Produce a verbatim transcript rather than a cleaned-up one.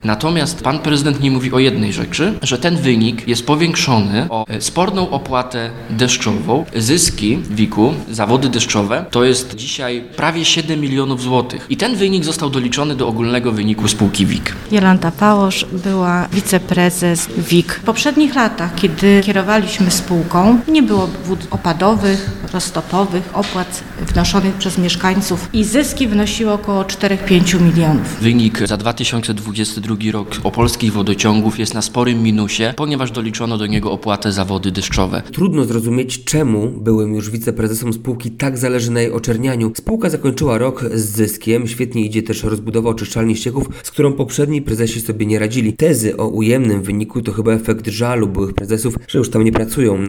Natomiast pan prezydent nie mówi o jednej rzeczy, że ten wynik jest powiększony o sporną opłatę deszczową. Zyski WIK-u, zawody deszczowe, to jest dzisiaj prawie siedem milionów złotych. I ten wynik został doliczony do ogólnego wyniku spółki W I K. Jolanta Pałosz była wiceprezes W I K. W poprzednich latach, kiedy kierowaliśmy spółką, nie było wód opadowych, roztopowych, opłat wnoszonych przez mieszkańców i zyski wynosiły około cztery do pięciu milionów. Wynik za dwa tysiące dwudziesty drugi rok opolskich wodociągów jest na sporym minusie, ponieważ doliczono do niego opłatę za wody deszczowe. Trudno zrozumieć, czemu byłym już wiceprezesom spółki tak zależy na jej oczernianiu. Spółka zakończyła rok z zyskiem, świetnie idzie też rozbudowa oczyszczalni ścieków, z którą poprzedni prezesi sobie nie radzili. Tezy o ujemnym wyniku to chyba efekt żalu byłych prezesów, że już tam nie pracują.